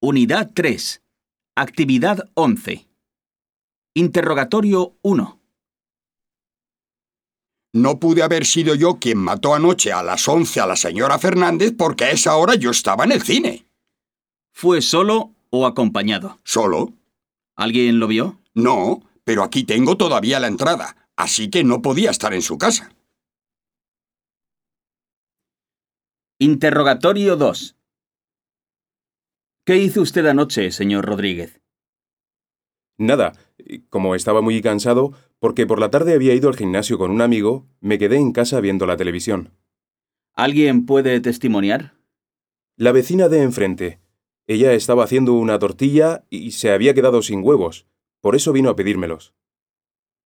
Unidad 3. Actividad 11. Interrogatorio 1. No pude haber sido yo quien mató anoche a las 11 a la señora Fernández porque a esa hora yo estaba en el cine. ¿Fue solo o acompañado? ¿Solo? ¿Alguien lo vio? No, pero aquí tengo todavía la entrada, así que no podía estar en su casa. Interrogatorio 2. ¿Qué hizo usted anoche, señor Rodríguez? Nada, como estaba muy cansado, porque por la tarde había ido al gimnasio con un amigo, me quedé en casa viendo la televisión. ¿Alguien puede testimoniar? La vecina de enfrente. Ella estaba haciendo una tortilla y se había quedado sin huevos. Por eso vino a pedírmelos.